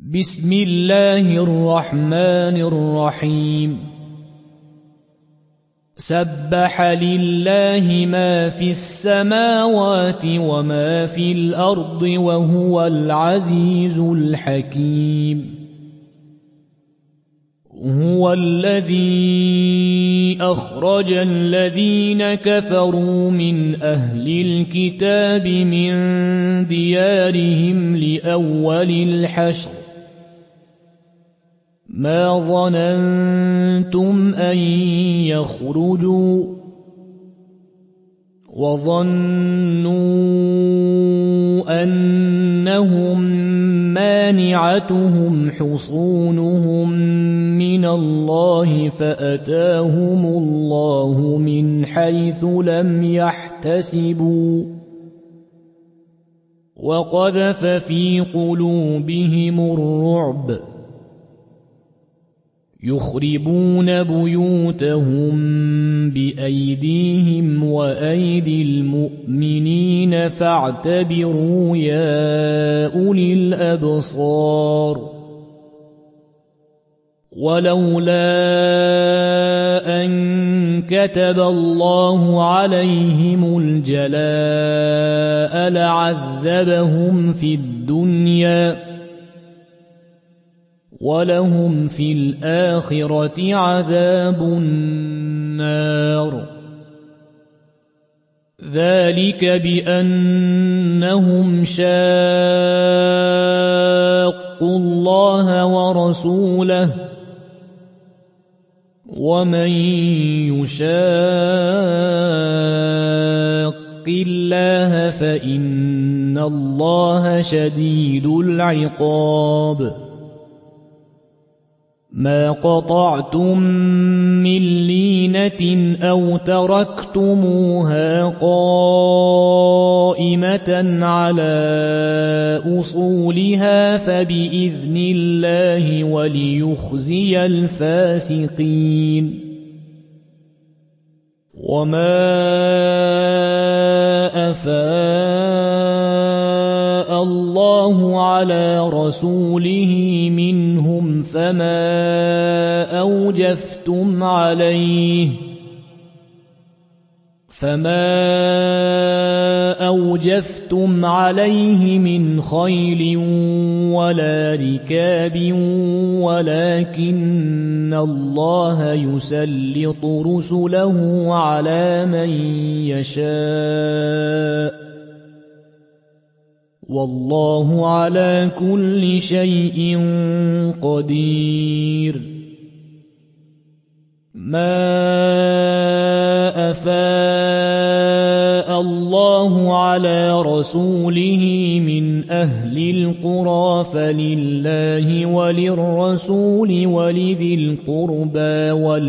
بسم الله الرحمن الرحيم سبح لله ما في السماوات وما في الأرض وهو العزيز الحكيم هو الذي أخرج الذين كفروا من أهل الكتاب من ديارهم لأول الحشر ما ظننتم أن يخرجوا وظنوا أنهم مانعتهم حصونهم من الله فأتاهم الله من حيث لم يحتسبوا وقذف في قلوبهم الرعب يخربون بيوتهم بأيديهم وأيدي المؤمنين فاعتبروا يا أولي الأبصار ولولا أن كتب الله عليهم الجلاء لعذبهم في الدنيا ولهم في الآخرة عذاب النار ذلك بأنهم شاقوا الله ورسوله ومن يشاق الله فإن الله شديد العقاب ما قطعتم من لينة أو تركتموها قائمة على أصولها فبإذن الله وليخزي الفاسقين وما أفاء الله على رسوله منهم فما أوجفتم عليه من خيل ولا ركاب ولكن الله يسلط رسله على من يشاء والله على كل شيء قدير ما أفاء الله على رسوله من أهل القرى فلله وللرسول ولذي القربى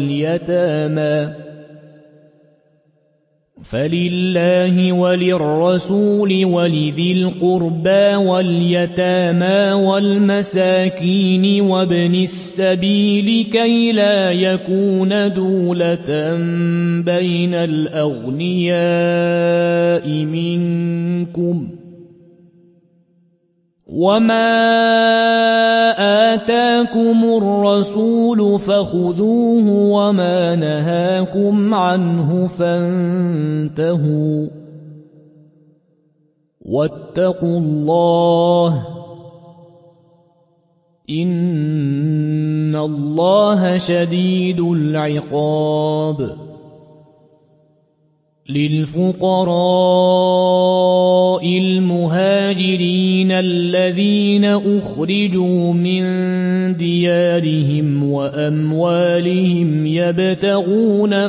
واليتامى والمساكين وابن السبيل كي لا يكون دولة بين الأغنياء منكم وما آتاكم الرسول فخذوه وما نهاكم عنه فانتهوا واتقوا الله إن الله شديد العقاب للفقراء المهاجرين الذين أخرجوا من ديارهم وأموالهم يبتغون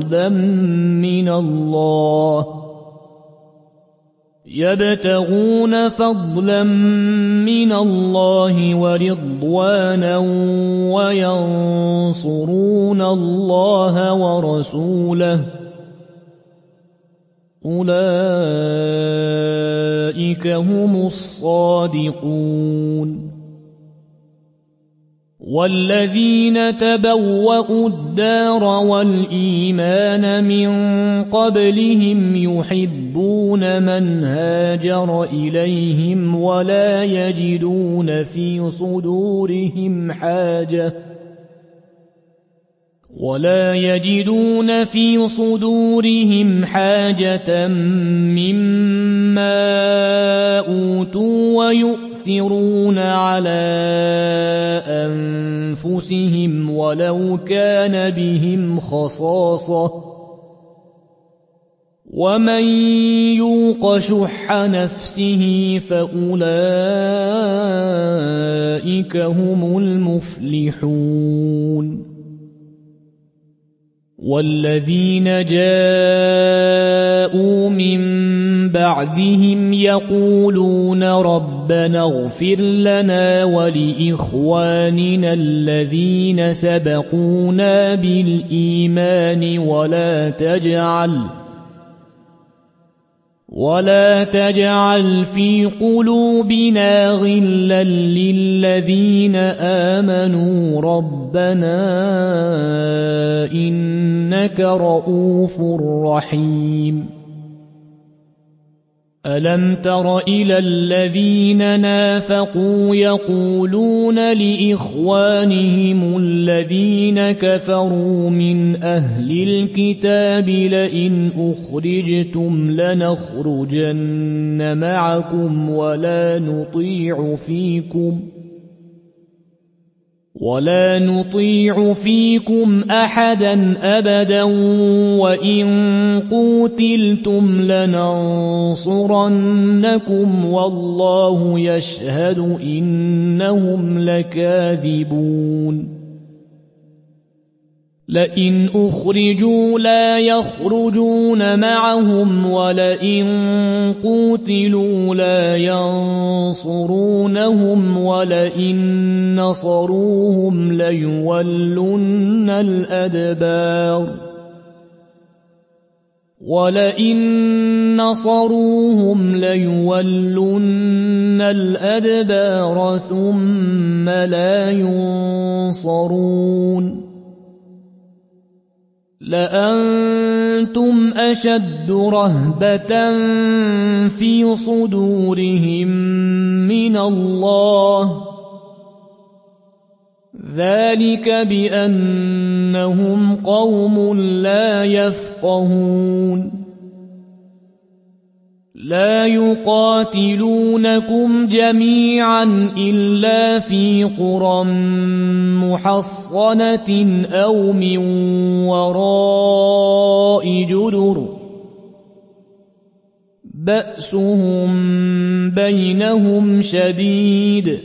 فضلا من الله ورضوانا وينصرون الله ورسوله أولئك هم الصادقون والذين تبوأوا الدار والإيمان من قبلهم يحبون من هاجر إليهم ولا يجدون في صدورهم حاجة مما أوتوا ويؤثرون على أنفسهم ولو كان بهم خصاصة ومن يوق شح نفسه فأولئك هم المفلحون والذين جاءوا من بعدهم يقولون ربنا اغفر لنا ولإخواننا الذين سبقونا بالإيمان ولا تجعل في قلوبنا غلا للذين آمنوا ربنا إنك رؤوف رحيم ألم تر إلى الذين نافقوا يقولون لإخوانهم الذين كفروا من أهل الكتاب لئن أخرجتم لنخرجن معكم ولا نطيع فيكم أحدا أبدا وإن قوتلتم لننصرنكم والله يشهد إنهم لكاذبون لئن أخرجوا لا يخرجون معهم ولئن قوتلوا لا ينصرونهم ولئن نصروهم ليولن الأدبار ثم لا ينصرون لأنتم أشد رهبة في صدورهم من الله ذلك بأنهم قوم لا يفقهون لا يقاتلونكم جميعا إلا في قرى محصنة أو من وراء جدر بأسهم بينهم شديد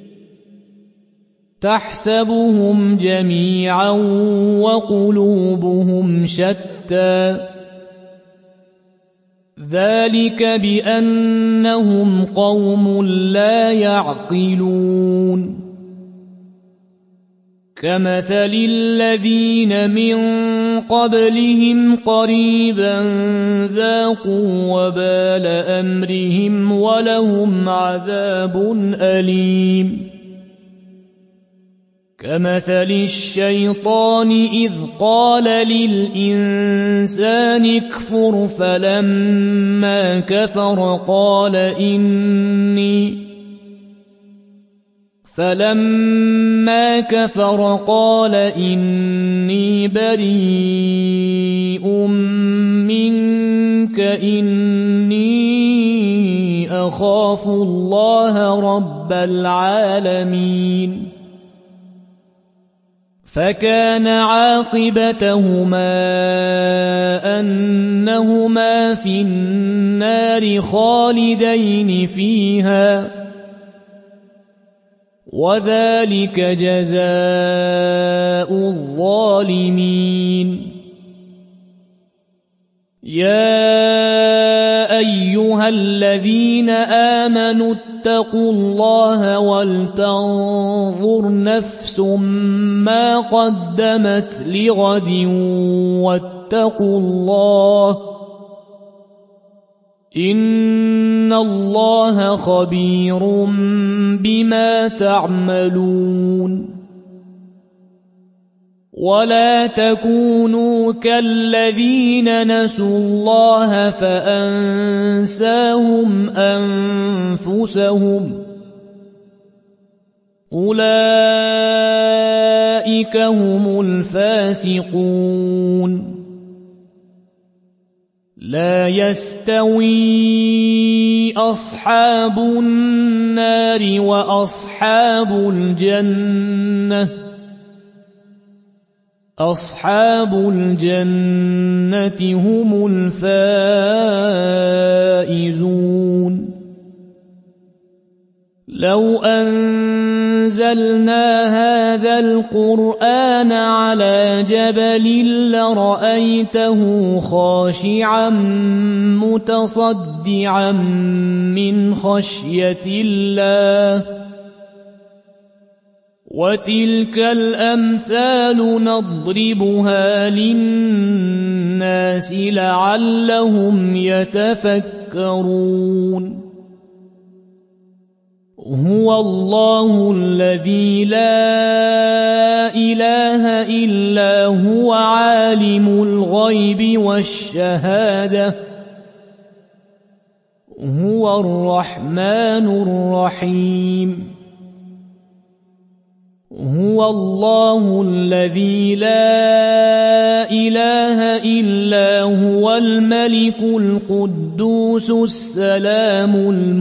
تحسبهم جميعا وقلوبهم شتى ذلك بأنهم قوم لا يعقلون كمثل الذين من قبلهم قريبا ذاقوا وبال أمرهم ولهم عذاب أليم كمثل الشيطان إذ قال للإنسان اكفر فلما كفر قال إني بريء منك إني أخاف الله رب العالمين فكان عاقبتهما أنهما في النار خالدين فيها وذلك جزاء الظالمين يا أيها الذين آمنوا اتقوا الله ولتنظر نفس ما قدمت لغد واتقوا الله إن الله خبير بما تعملون ولا تكونوا كالذين نسوا الله فأنساهم أنفسهم أولئك هم الفاسقون لا يستوي أصحاب النار وأصحاب الجنة أصحاب الجنة هم الفائزون لو أنزلنا هذا القرآن على جبل لرأيته خاشعا متصدعا من خشية الله وتلك الأمثال نضربها للناس لعلهم يتفكرون هو الله الذي لا إله إلا هو عالم الغيب والشهادة هو الرحمن الرحيم هو الله الذي لا إله إلا هو الملك القدوس السلام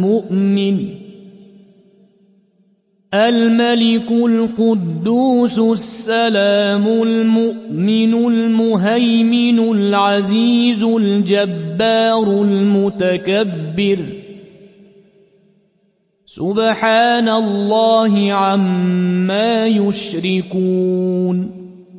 الملك القدوس السلام المؤمن المهيمن العزيز الجبار المتكبر سبحان الله عما يشركون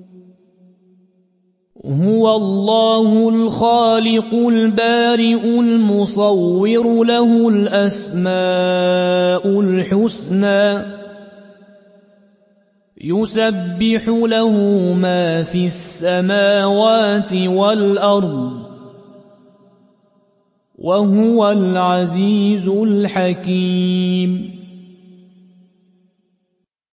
هو الله الخالق البارئ المصور له الأسماء الحسنى يسبح له ما في السماوات والأرض وهو العزيز الحكيم